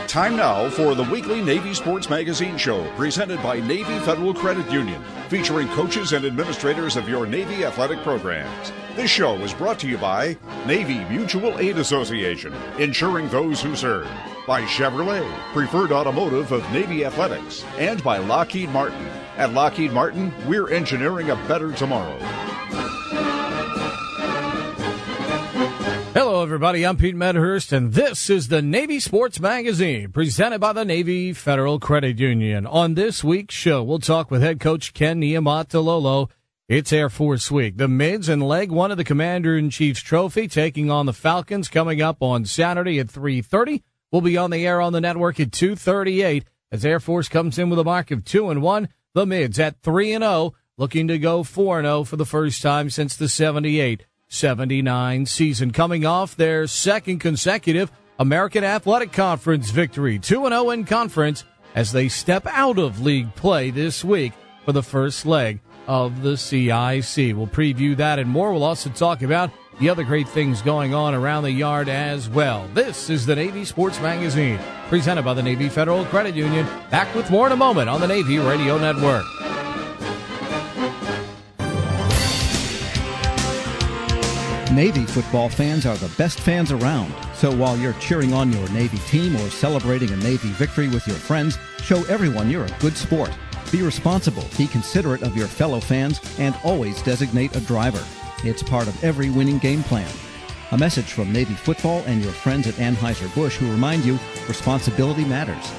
Time now for the weekly Navy Sports Magazine show presented by Navy Federal Credit Union, featuring coaches and administrators of your Navy athletic programs. This show is brought to you by Navy Mutual Aid Association, insuring those who serve, by Chevrolet, preferred automotive of Navy athletics, and by Lockheed Martin. At Lockheed Martin, we're engineering a better tomorrow. Hello, everybody. I'm Pete Medhurst, and this is the Navy Sports Magazine, presented by the Navy Federal Credit Union. On this week's show, we'll talk with head coach Ken Niumatalolo. It's Air Force Week. The Mids in Leg 1 of the Commander-in-Chief's Trophy, taking on the Falcons, coming up on Saturday at 3:30. We'll be on the air on the network at 2:38 as Air Force comes in with a mark of 2-1. The Mids at 3-0, looking to go 4-0 for the first time since the 78-79 season, coming off their second consecutive American Athletic Conference victory, 2-0 in conference as they step out of league play this week for the first leg of the CIC. We'll preview that and more. We'll also talk about the other great things going on around the yard as well. This is the Navy Sports Magazine, presented by the Navy Federal Credit Union. Back with more in a moment on the Navy Radio Network. Navy football fans are the best fans around. So while you're cheering on your Navy team or celebrating a Navy victory with your friends, show everyone you're a good sport. Be responsible, be considerate of your fellow fans, and always designate a driver. It's part of every winning game plan. A message from Navy football and your friends at Anheuser-Busch who remind you responsibility matters.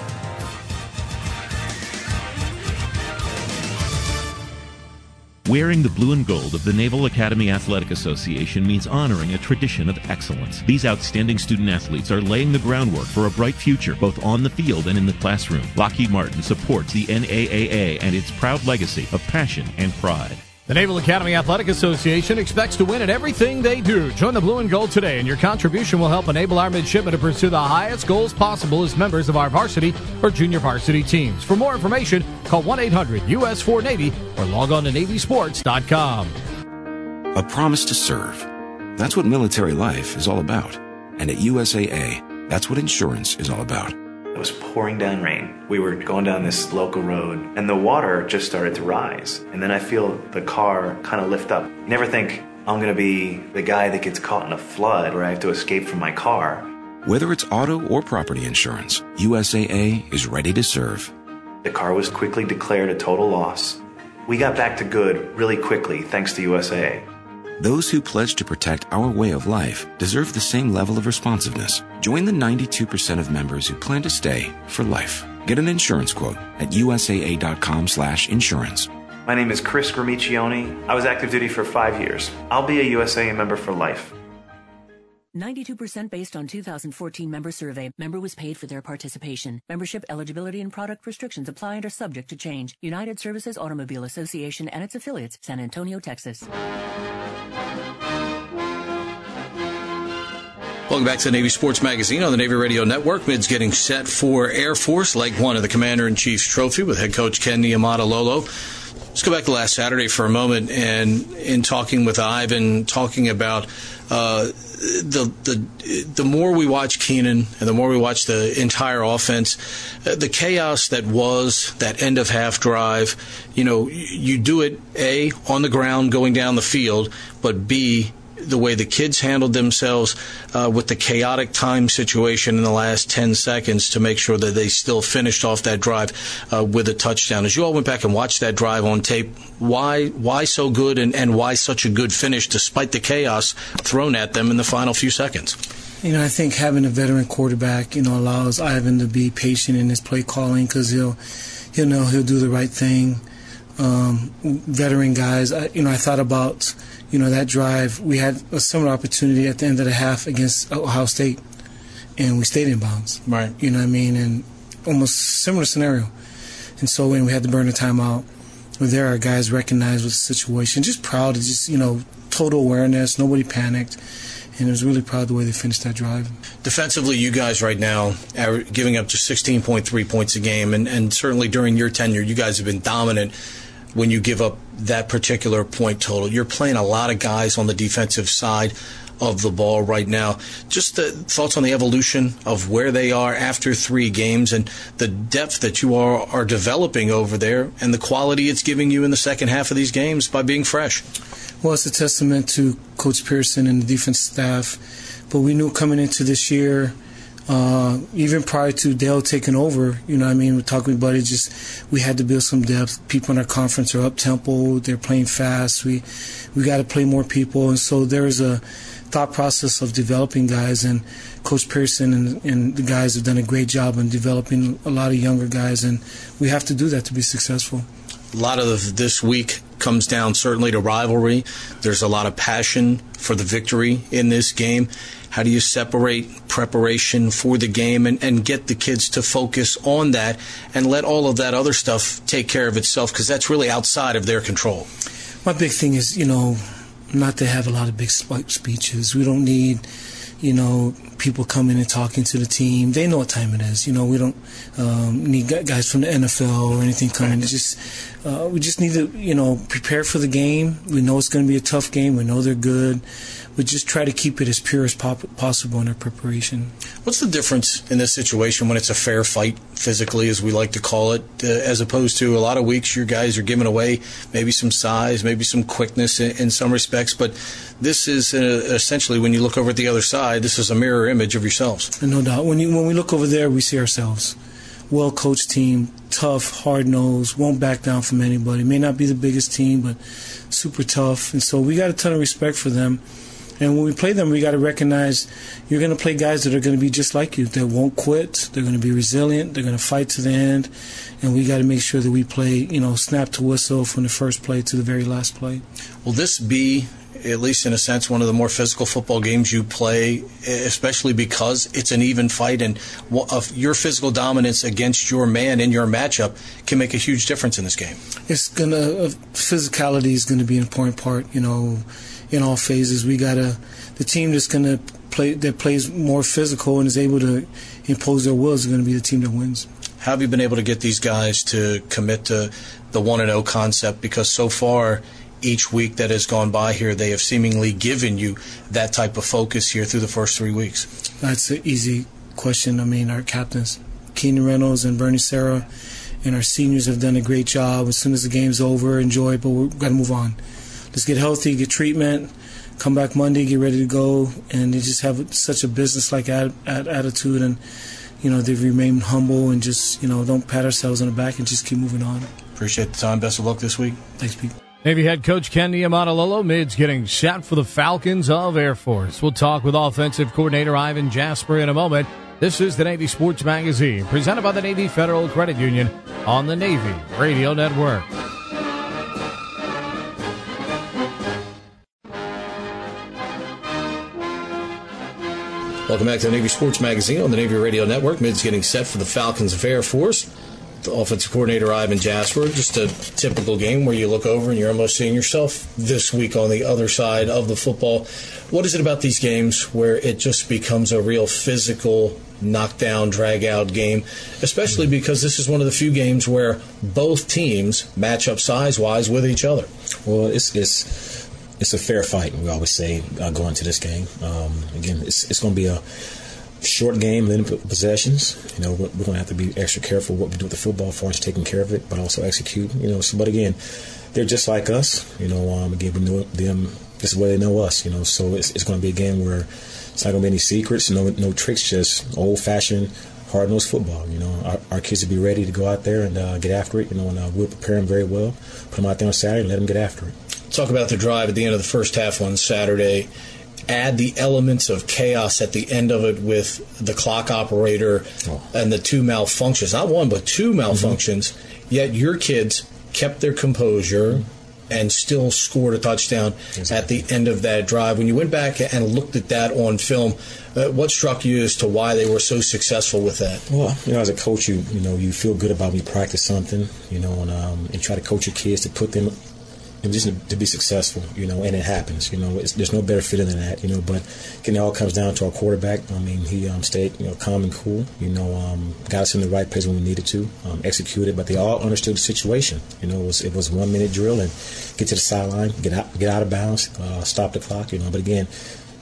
Wearing the blue and gold of the Naval Academy Athletic Association means honoring a tradition of excellence. These outstanding student athletes are laying the groundwork for a bright future, both on the field and in the classroom. Lockheed Martin supports the NAAA and its proud legacy of passion and pride. The Naval Academy Athletic Association expects to win at everything they do. Join the blue and gold today, and your contribution will help enable our midshipmen to pursue the highest goals possible as members of our varsity or junior varsity teams. For more information, call 1-800-US4Navy or log on to Navysports.com. A promise to serve. That's what military life is all about. And at USAA, that's what insurance is all about. It was pouring down rain. We were going down this local road, and the water just started to rise. And then I feel the car kind of lift up. You never think, I'm going to be the guy that gets caught in a flood where I have to escape from my car. Whether it's auto or property insurance, USAA is ready to serve. The car was quickly declared a total loss. We got back to good really quickly thanks to USAA. Those who pledge to protect our way of life deserve the same level of responsiveness. Join the 92% of members who plan to stay for life. Get an insurance quote at usaa.com/insurance. My name is Chris Gramiccioni. I was active duty for 5 years. I'll be a USAA member for life. 92% based on 2014 member survey. Member was paid for their participation. Membership eligibility and product restrictions apply and are subject to change. United Services Automobile Association and its affiliates, San Antonio, Texas. Welcome back to the Navy Sports Magazine on the Navy Radio Network. Mids getting set for Air Force, Leg 1 of the Commander-in-Chief's Trophy with head coach Ken Niumatalolo. Let's go back to last Saturday for a moment, and in talking with Ivan, talking about the more we watch Keenan and the more we watch the entire offense, the chaos that was that end of half drive. You know, you do it A, on the ground going down the field, but B, the way the kids handled themselves with the chaotic time situation in the last 10 seconds to make sure that they still finished off that drive with a touchdown. As you all went back and watched that drive on tape, why so good and why such a good finish despite the chaos thrown at them in the final few seconds? You know, I think having a veteran quarterback, allows Ivan to be patient in his play calling because he'll know he'll do the right thing. Veteran guys, I thought about that drive. We had a similar opportunity at the end of the half against Ohio State, and we stayed in bounds. Right. You know what I mean? And almost similar scenario. And so when we had to burn the timeout, there our guys recognized the situation. Just proud of total awareness. Nobody panicked. And I was really proud of the way they finished that drive. Defensively, you guys right now are giving up just 16.3 points a game, and certainly during your tenure, you guys have been dominant when you give up that particular point total. You're playing a lot of guys on the defensive side of the ball right now. Just the thoughts on the evolution of where they are after 3 games and the depth that you are developing over there and the quality it's giving you in the second half of these games by being fresh. Well, it's a testament to Coach Pearson and the defense staff. But we knew coming into this year, even prior to Dale taking over, we're talking about it, we had to build some depth. People in our conference are up-tempo, they're playing fast, we got to play more people, and so there's a thought process of developing guys, and Coach Pearson and the guys have done a great job in developing a lot of younger guys, and we have to do that to be successful. A lot of this week comes down certainly to rivalry. There's a lot of passion for the victory in this game. How do you separate preparation for the game and get the kids to focus on that and let all of that other stuff take care of itself, because that's really outside of their control? My big thing is, not to have a lot of big speeches. We don't need, people coming and talking to the team. They know what time it is. We don't need guys from the NFL or anything coming. It's just we just need to, prepare for the game. We know it's going to be a tough game. We know they're good. We just try to keep it as pure as possible in our preparation. What's the difference in this situation when it's a fair fight physically, as we like to call it, as opposed to a lot of weeks your guys are giving away maybe some size, maybe some quickness in some respects, but this is essentially, when you look over at the other side, this is a mirror image of yourselves. No doubt. When we look over there, we see ourselves. Well-coached team, tough, hard-nosed, won't back down from anybody. May not be the biggest team, but super tough. And so we got a ton of respect for them. And when we play them, we got to recognize you're going to play guys that are going to be just like you. They won't quit. They're going to be resilient. They're going to fight to the end. And we got to make sure that we play, snap to whistle from the first play to the very last play. Will this be, at least in a sense, one of the more physical football games you play, especially because it's an even fight and your physical dominance against your man in your matchup can make a huge difference in this game? Physicality is going to be an important part, in all phases. We got the team that's going to play, that plays more physical and is able to impose their will, is going to be the team that wins. How have you been able to get these guys to commit to the 1-0 concept? Because so far, each week that has gone by here, they have seemingly given you that type of focus here through the first 3 weeks. That's an easy question. Our captains, Keenan Reynolds and Bernie Serra, and our seniors have done a great job. As soon as the game's over, enjoy it, but we've got to move on. Let's get healthy, get treatment, come back Monday, get ready to go, and they just have such a business-like attitude, and they've remained humble and just don't pat ourselves on the back and just keep moving on. Appreciate the time. Best of luck this week. Thanks, Pete. Navy head coach Ken Niumatalolo, Mids getting set for the Falcons of Air Force. We'll talk with offensive coordinator Ivan Jasper in a moment. This is the Navy Sports Magazine, presented by the Navy Federal Credit Union on the Navy Radio Network. Welcome back to the Navy Sports Magazine on the Navy Radio Network. Mids getting set for the Falcons of Air Force. The offensive coordinator, Ivan Jasper. Just a typical game where you look over and you're almost seeing yourself this week on the other side of the football. What is it about these games where it just becomes a real physical, knockdown, drag-out game, especially because this is one of the few games where both teams match up size-wise with each other? Well, it's a fair fight, we always say, going into this game. Again, it's going to be a short game, limited possessions. We're going to have to be extra careful what we do with the football as far as taking care of it, but also execute. But again, they're just like us. Again, we know them. This is where they know us. So it's going to be a game where it's not going to be any secrets, no tricks, just old-fashioned, hard-nosed football. Our kids will be ready to go out there and get after it. And we'll prepare them very well. Put them out there on Saturday and let them get after it. Talk about the drive at the end of the first half on Saturday. Add the elements of chaos at the end of it with the clock operator and the 2 malfunctions. Not one, but 2 malfunctions. Yet your kids kept their composure and still scored a touchdown at the end of that drive. When you went back and looked at that on film, what struck you as to why they were so successful with that? Well, as a coach, you feel good about when you practice something, and try to coach your kids to put them in position to be successful, and it happens. There's no better feeling than that, but again, it all comes down to our quarterback. He stayed, calm and cool, got us in the right place when we needed to, executed, but they all understood the situation. It was 1 minute drill and get to the sideline, get out of bounds, stop the clock, but again,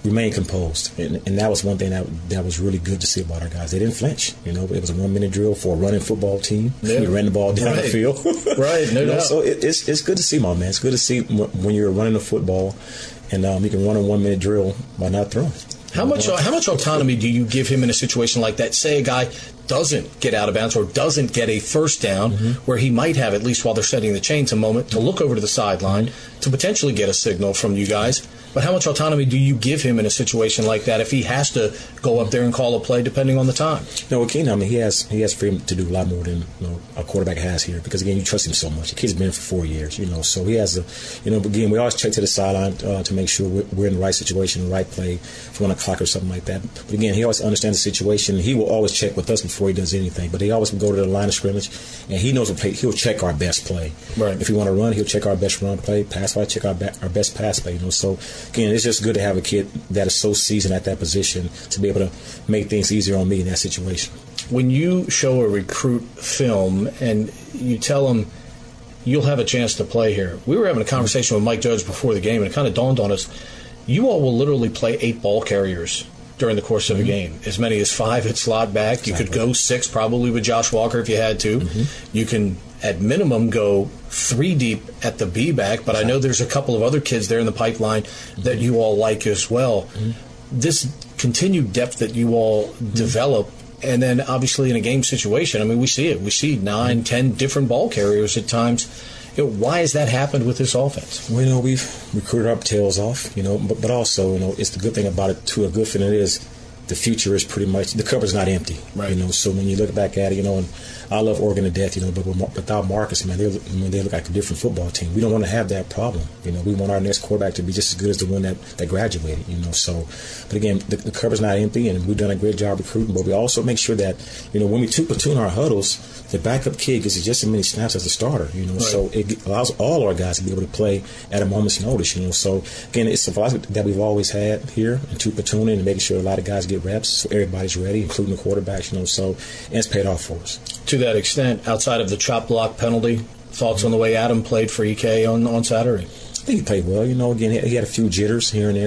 remain composed, and that was one thing that was really good to see about our guys. They didn't flinch. It was a 1-minute drill for a running football team. Yeah. We ran the ball down the field. Right, no doubt. So it's good to see, my man. It's good to see when you're running the football, and you can run a 1-minute drill by not throwing. How much autonomy do you give him in a situation like that? Say a guy doesn't get out of bounds or doesn't get a first down, where he might have, at least while they're setting the chains, a moment to look over to the sideline to potentially get a signal from you guys. But how much autonomy do you give him in a situation like that if he has to go up there and call a play depending on the time? No, with Keenan, he has freedom to do a lot more than a quarterback has here, because again, you trust him so much. The kid's been for 4 years, so he has again, we always check to the sideline to make sure we're in the right situation, the right play for 1 o'clock or something like that. But again, he always understands the situation. He will always check with us before he does anything. But he always will go to the line of scrimmage, and he knows what play. He'll check our best play. Right. If we want to run, he'll check our best run play. Pass play, check our best pass play. So again, it's just good to have a kid that is so seasoned at that position to be able to make things easier on me in that situation. When you show a recruit film and you tell him you'll have a chance to play here, we were having a conversation with Mike Judge before the game, and it kind of dawned on us, you all will literally play 8 ball carriers during the course of a game. As many as 5 at slot back. Exactly. You could go 6 probably with Josh Walker if you had to. You can, at minimum, go 3 deep at the B-back, but I know there's a couple of other kids there in the pipeline that you all like as well. This continued depth that you all develop, and then obviously in a game situation, I mean, we see it. We see 9, 10 different ball carriers at times. Why has that happened with this offense? Well, we've recruited our tails off, but also, it's the good thing about it, too. A good thing it is, the future is pretty much, the cupboard's not empty, right? So when you look back at it, and I love Oregon to death, but without Marcus, man, they look like a different football team. We don't want to have that problem. We want our next quarterback to be just as good as the one that graduated, So, but again, the cupboard's not empty, and we've done a great job recruiting. But we also make sure that, when we platoon our huddles, the backup kid gets just as many snaps as the starter, Right. So it allows all our guys to be able to play at a moment's notice, So again, it's a philosophy that we've always had here, and to platooning and making sure a lot of guys get reps, so everybody's ready, including the quarterbacks, So and it's paid off for us. To that extent, outside of the chop block penalty, thoughts on the way Adam played for EK on Saturday? I think he played well. Again, he had a few jitters here and there.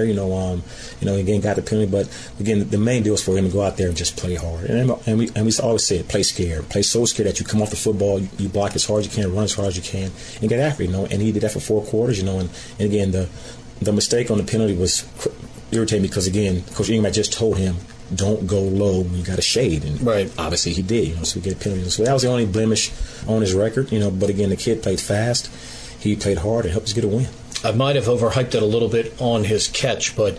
Again, got the penalty, but again, the main deal is for him to go out there and just play hard. And we always say it, play scared, play so scared that you come off the football, you block as hard as you can, run as hard as you can, and get after it. And he did that for 4 quarters. And again, the mistake on the penalty was irritating because again, Coach Ingram just told him, don't go low when you got a shade, and right. Obviously he did. So we get a penalty. So that was the only blemish on his record. But again, the kid played fast, he played hard, and helped us get a win. I might have overhyped it a little bit on his catch, but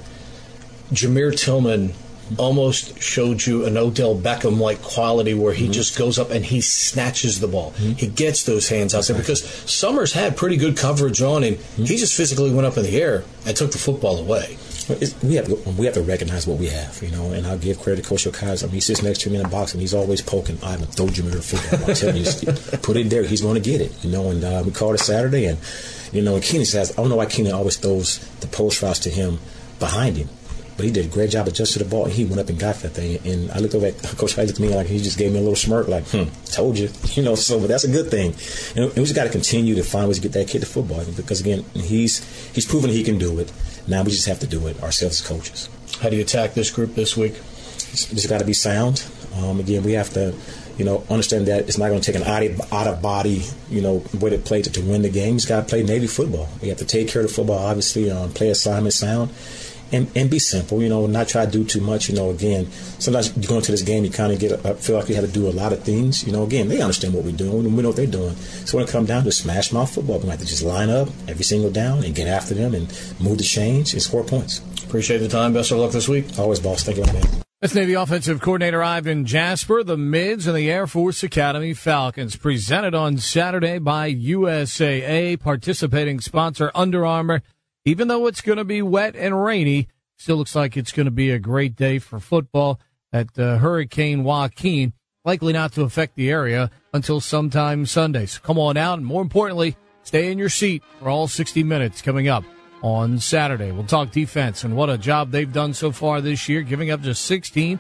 Jameer Tillman almost showed you an Odell Beckham-like quality where he just goes up and he snatches the ball. He gets those hands out there because Summers had pretty good coverage on him. He just physically went up in the air and took the football away. We have to recognize what we have, and I'll give credit to Coach Okaz. he sits next to me in the box, and he's always poking. I haven't thrown Jameer the football. I'm telling you, put it there. He's going to get it, and we called it Saturday, and Keenan says, I don't know why Keenan always throws the post routes to him behind him, but he did a great job adjusting the ball, and he went up and got that thing. And I looked over at Coach Hayes, looked at me like he just gave me a little smirk, like, told you, So, but that's a good thing. And we just got to continue to find ways to get that kid to football, because again, he's proven he can do it. Now we just have to do it ourselves as coaches. How do you attack this group this week? It's just got to be sound. Again, we have to, understand that it's not going to take an out-of-body, way to play to win the game. You just got to play Navy football. We have to take care of the football, obviously, play assignment sound, and be simple, not try to do too much. Again, sometimes you go into this game, you kind of feel like you have to do a lot of things. Again, they understand what we're doing. We know what they're doing. So when it comes down to smash mouth football, we have to just line up every single down and get after them and move the chains and score points. Appreciate the time. Best of luck this week. Always, boss. Thank you, man. That's Navy Offensive Coordinator Ivan Jasper. The Mids and the Air Force Academy Falcons, presented on Saturday by USAA, participating sponsor Under Armour. Even though it's going to be wet and rainy, still looks like it's going to be a great day for football at Hurricane Joaquin, likely not to affect the area until sometime Sunday. So come on out, and more importantly, stay in your seat for all 60 minutes coming up on Saturday. We'll talk defense and what a job they've done so far this year, giving up just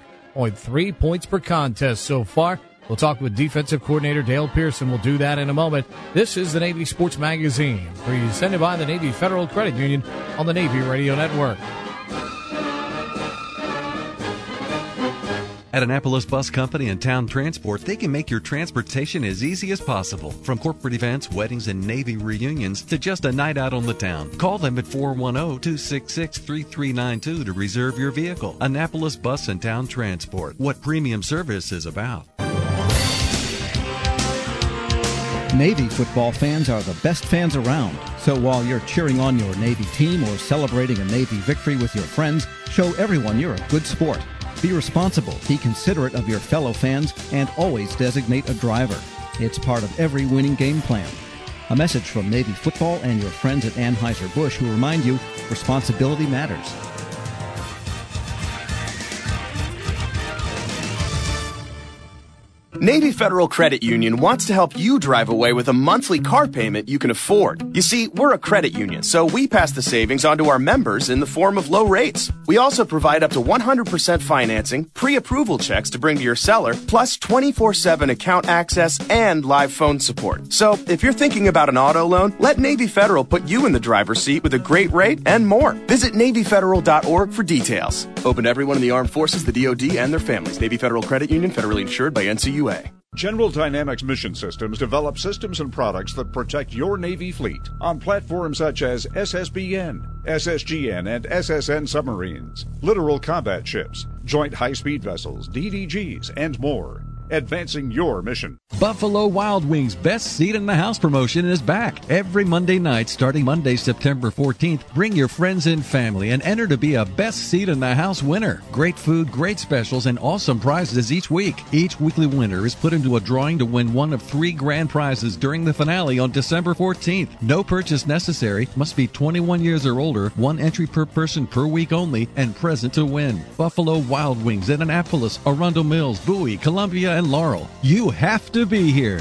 16.3 points per contest so far. We'll talk with defensive coordinator Dale Pearson. We'll do that in a moment. This is the Navy Sports Magazine, presented by the Navy Federal Credit Union on the Navy Radio Network. At Annapolis Bus Company and Town Transport, they can make your transportation as easy as possible. From corporate events, weddings, and Navy reunions to just a night out on the town. Call them at 410-266-3392 to reserve your vehicle. Annapolis Bus and Town Transport. What premium service is about. Navy football fans are the best fans around. So while you're cheering on your Navy team or celebrating a Navy victory with your friends, show everyone you're a good sport. Be responsible, be considerate of your fellow fans, and always designate a driver. It's part of every winning game plan. A message from Navy football and your friends at Anheuser-Busch who remind you responsibility matters. Navy Federal Credit Union wants to help you drive away with a monthly car payment you can afford. You see, we're a credit union, so we pass the savings on to our members in the form of low rates. We also provide up to 100% financing, pre-approval checks to bring to your seller, plus 24/7 account access and live phone support. So, if you're thinking about an auto loan, let Navy Federal put you in the driver's seat with a great rate and more. Visit NavyFederal.org for details. Open to everyone in the Armed Forces, the DoD, and their families. Navy Federal Credit Union, federally insured by NCUA. General Dynamics Mission Systems develop systems and products that protect your Navy fleet on platforms such as SSBN, SSGN, and SSN submarines, littoral combat ships, joint high-speed vessels, DDGs, and more. Advancing your mission. Buffalo Wild Wings Best Seat in the House promotion is back. Every Monday night, starting Monday, September 14th, bring your friends and family and enter to be a Best Seat in the House winner. Great food, great specials, and awesome prizes each week. Each weekly winner is put into a drawing to win one of 3 grand prizes during the finale on December 14th. No purchase necessary, must be 21 years or older, 1 entry per person per week only, and present to win. Buffalo Wild Wings at Annapolis, Arundel Mills, Bowie, Columbia, and Laurel. You have to be here.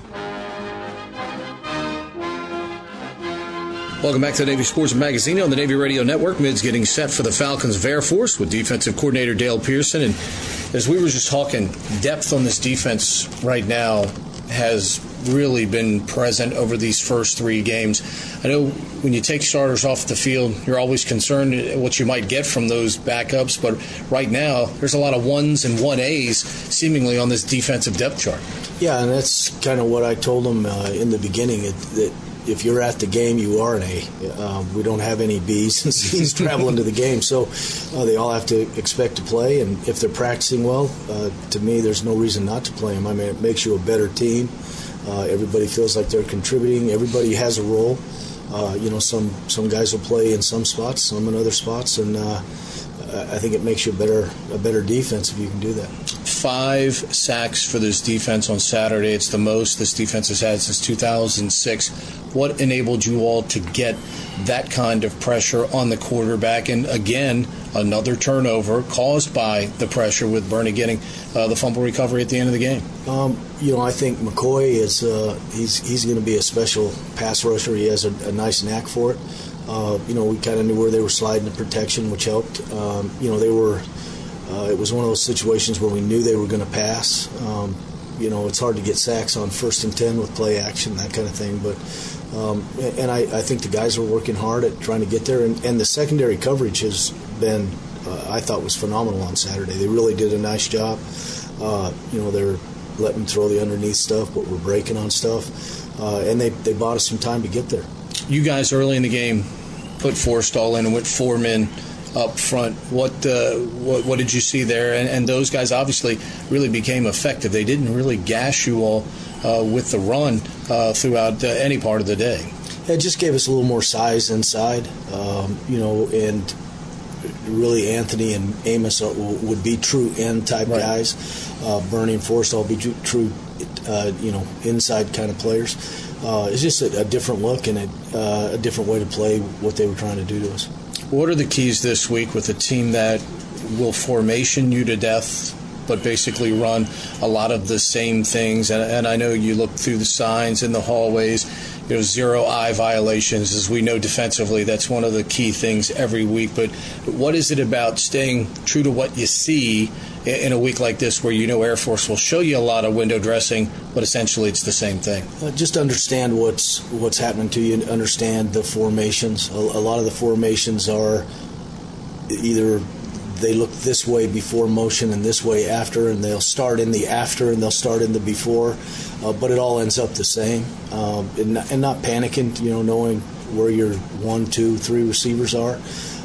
Welcome back to the Navy Sports Magazine on the Navy Radio Network. Mid's getting set for the Falcons of Air Force with defensive coordinator Dale Pearson. And as we were just talking, depth on this defense right now has really been present over these first 3 games. I know when you take starters off the field, you're always concerned what you might get from those backups, but right now there's a lot of 1s and 1As seemingly on this defensive depth chart. Yeah, and that's kind of what I told them in the beginning, that if you're at the game, you are an A. We don't have any Bs and Cs traveling to the game, so they all have to expect to play, and if they're practicing well, to me, there's no reason not to play them. I mean, it makes you a better team. Everybody feels like they're contributing. Everybody has a role. Some guys will play in some spots, some in other spots, and I think it makes you a better defense if you can do that. 5 sacks for this defense on Saturday. It's the most this defense has had since 2006. What enabled you all to get that kind of pressure on the quarterback? And again, another turnover caused by the pressure with Bernie getting the fumble recovery at the end of the game. I think McCoy is he's going to be a special pass rusher. He has a nice knack for it. We kind of knew where they were sliding the protection, which helped. They were. It was one of those situations where we knew they were going to pass. It's hard to get sacks on 1st and 10 with play action, that kind of thing. But I think the guys are working hard at trying to get there. And the secondary coverage has been, I thought, was phenomenal on Saturday. They really did a nice job. They're letting them throw the underneath stuff, but we're breaking on stuff. And they bought us some time to get there. You guys early in the game put Forrestall in and went 4 men up front. What did you see there? And those guys obviously really became effective. They didn't really gash you all with the run throughout any part of the day. It just gave us a little more size inside, and really Anthony and Amos would be true end type guys. Bernie and Forrestall be true, inside kind of players. It's just a different look and a different way to play what they were trying to do to us. What are the keys this week with a team that will formation you to death, but basically run a lot of the same things? And I know you look through the signs in the hallways, 0 eye violations. As we know defensively, that's one of the key things every week. But what is it about staying true to what you see in a week like this where Air Force will show you a lot of window dressing, but essentially it's the same thing? Just understand what's happening to you, understand the formations. A lot of the formations are either they look this way before motion and this way after, and they'll start in the after and they'll start in the before, but it all ends up the same. And not panicking, knowing where your 1, 2, 3 receivers are,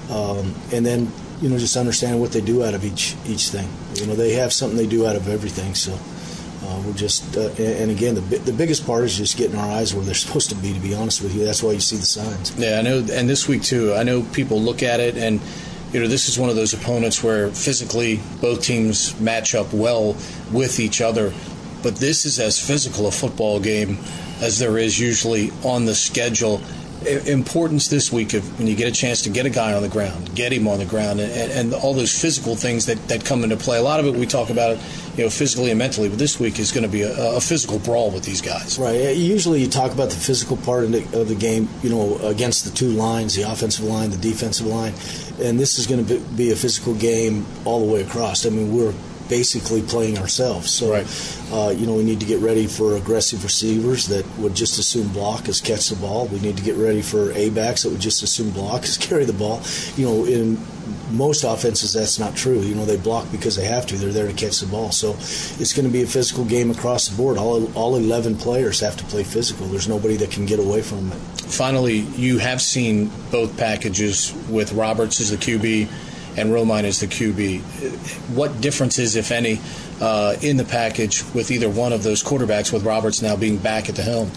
and then just understand what they do out of each thing. They have something they do out of everything. So we're just and again, the biggest part is just getting our eyes where they're supposed to be honest with you. That's why you see the signs. Yeah, I know. And this week too, I know people look at it, and this is one of those opponents where physically both teams match up well with each other. But this is as physical a football game as there is usually on the schedule. Importance this week when you get a chance to get a guy on the ground, get him on the ground, and all those physical things that come into play. A lot of it we talk about, physically and mentally, but this week is going to be a physical brawl with these guys. Right. Usually you talk about the physical part of the game, against the two lines, the offensive line, the defensive line, and this is going to be a physical game all the way across. I mean, we're basically playing ourselves. So, right. We need to get ready for aggressive receivers that would just as soon block as catch the ball. We need to get ready for A-backs that would just as soon block as carry the ball. In most offenses, that's not true. They block because they have to. They're there to catch the ball. So it's going to be a physical game across the board. All 11 players have to play physical. There's nobody that can get away from it. Finally, you have seen both packages with Roberts as the QB and Romine as the QB. What differences, if any, in the package with either one of those quarterbacks, with Roberts now being back at the helm?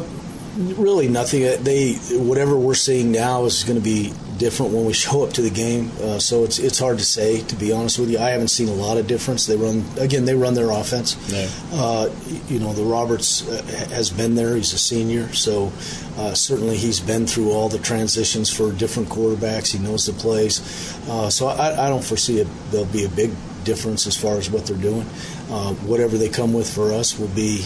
Really nothing. Whatever we're seeing now is going to be different when we show up to the game. So it's hard to say, to be honest with you. I haven't seen a lot of difference. They run their offense. Yeah. The Roberts has been there. He's a senior, so certainly he's been through all the transitions for different quarterbacks. He knows the plays. So I don't foresee there'll be a big difference as far as what they're doing. Whatever they come with for us will be,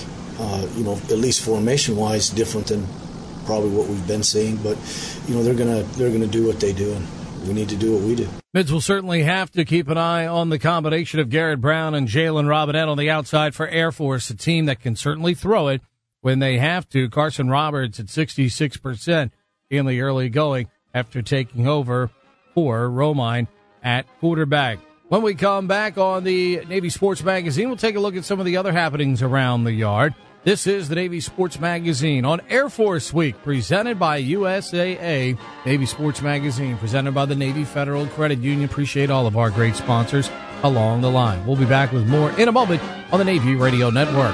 at least formation-wise, different than probably what we've been seeing. But they're gonna do what they do, and we need to do what we do. Mids will certainly have to keep an eye on the combination of Garrett Brown and Jalen Robinette on the outside for Air Force, a team that can certainly throw it when they have to. Carson Roberts at 66% in the early going after taking over for Romine at quarterback. When we come back on the Navy Sports Magazine, we'll take a look at some of the other happenings around the yard. This is the Navy Sports Magazine on Air Force Week, presented by USAA. Navy Sports Magazine, presented by the Navy Federal Credit Union. Appreciate all of our great sponsors along the line. We'll be back with more in a moment on the Navy Radio Network.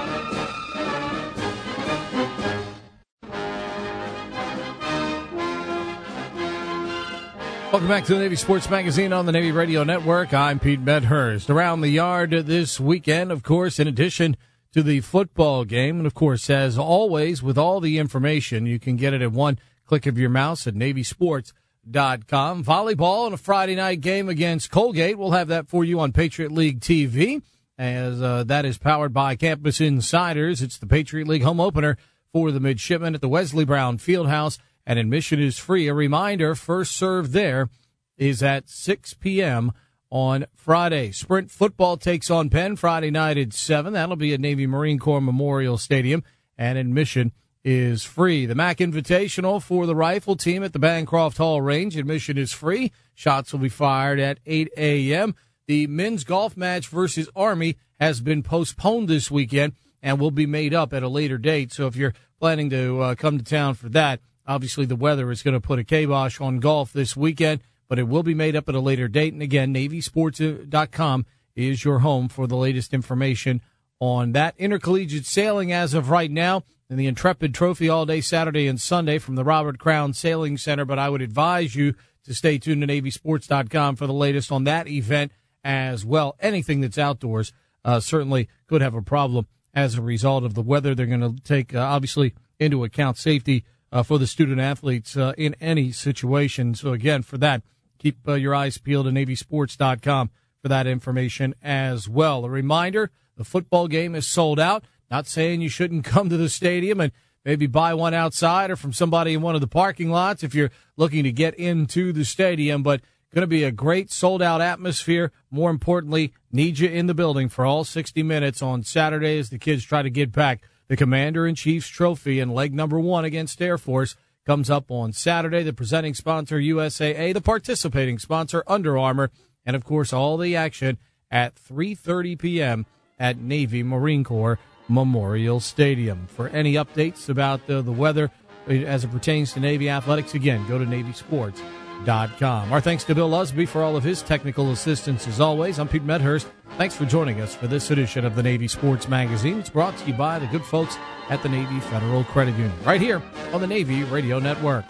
Welcome back to the Navy Sports Magazine on the Navy Radio Network. I'm Pete Medhurst. Around the yard this weekend, of course, in addition to the football game, and of course, as always, with all the information, you can get it at one click of your mouse at NavySports.com. Volleyball on a Friday night game against Colgate. We'll have that for you on Patriot League TV, as that is powered by Campus Insiders. It's the Patriot League home opener for the midshipmen at the Wesley Brown Fieldhouse, and admission is free. A reminder, first serve there is at 6 p.m. on Friday. Sprint football takes on Penn Friday night at 7. That'll be at Navy Marine Corps Memorial Stadium, and admission is free. The MAC Invitational for the rifle team at the Bancroft Hall Range. Admission is free. Shots will be fired at 8 a.m. The men's golf match versus Army has been postponed this weekend and will be made up at a later date. So if you're planning to come to town for that, obviously the weather is going to put a kibosh on golf this weekend, but it will be made up at a later date. And again, NavySports.com is your home for the latest information on that. Intercollegiate sailing as of right now, and the Intrepid Trophy all day Saturday and Sunday from the Robert Crown Sailing Center. But I would advise you to stay tuned to NavySports.com for the latest on that event as well. Anything that's outdoors certainly could have a problem as a result of the weather. They're going to take, obviously, into account safety for the student athletes in any situation. So, again, for that, keep your eyes peeled to NavySports.com for that information as well. A reminder, the football game is sold out. Not saying you shouldn't come to the stadium and maybe buy one outside or from somebody in one of the parking lots if you're looking to get into the stadium, but going to be a great sold-out atmosphere. More importantly, need you in the building for all 60 minutes on Saturday as the kids try to get back the Commander-in-Chief's Trophy, and leg number 1 against Air Force comes up on Saturday. The presenting sponsor, USAA. The participating sponsor, Under Armour. and, of course, all the action at 3:30 p.m. at Navy Marine Corps Memorial Stadium. For any updates about the weather as it pertains to Navy athletics, again, go to NavySports.com. Our thanks to Bill Lusby for all of his technical assistance as always. I'm Pete Medhurst. Thanks for joining us for this edition of the Navy Sports Magazine. It's brought to you by the good folks at the Navy Federal Credit Union, right here on the Navy Radio Network.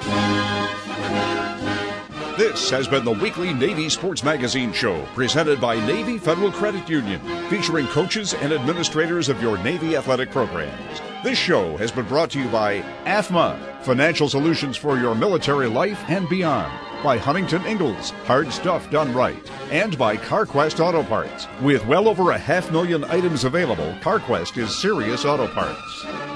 This has been the weekly Navy Sports Magazine show, presented by Navy Federal Credit Union, featuring coaches and administrators of your Navy athletic programs. This show has been brought to you by AFMA, financial solutions for your military life and beyond, by Huntington Ingalls, hard stuff done right, and by CarQuest Auto Parts. With well over 500,000 items available, CarQuest is serious auto parts.